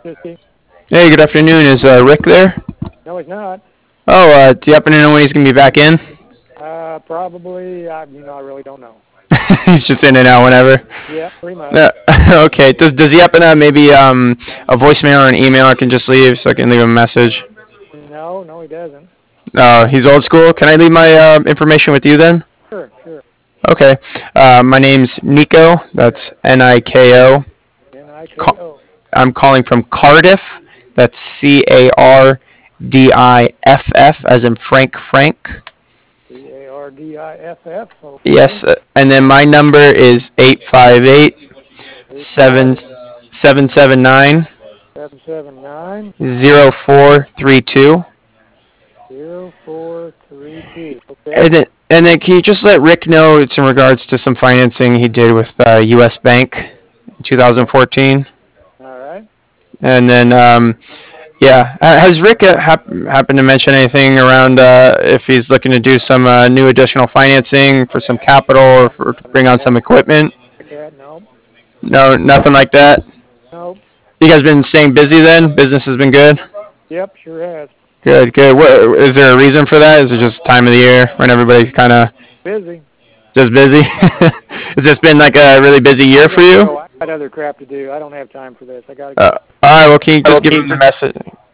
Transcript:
Fifty. Hey, good afternoon. Is Rick there? No, he's not. Oh, do you happen to know when he's going to be back in? Probably. I really don't know. He's just in and out whenever. Yeah, pretty much. Uh, okay. Does he happen to have maybe a voicemail or an email I can just leave so I can leave him a message? No, no, he doesn't. He's old school. Can I leave my information with you then? Sure, sure. Okay. My name's Nico. That's Niko. Ca- Niko. I'm calling from Cardiff. That's Cardiff, as in Frank. Cardiff. Okay. Yes, and then my number is 858 Eight 7 five 779 779 0432. 0432. Okay. And then can you just let Rick know it's in regards to some financing he did with U.S. Bank in Okay. 2014? All right. And then, yeah, has Rick happened to mention anything around if he's looking to do some new additional financing for some capital or to bring on some equipment? Like that. No. No, nothing like that. Nope. You guys been staying busy then? Business has been good? Yep, sure has. Good, good. Is there a reason for that? Is it just time of the year when everybody's kind of Busy. just busy? Has this been like a really busy year I for gotta you? go. I got other crap to do. I don't have time for this. I gotta Uh, go. all right. Well, can you just give him the message?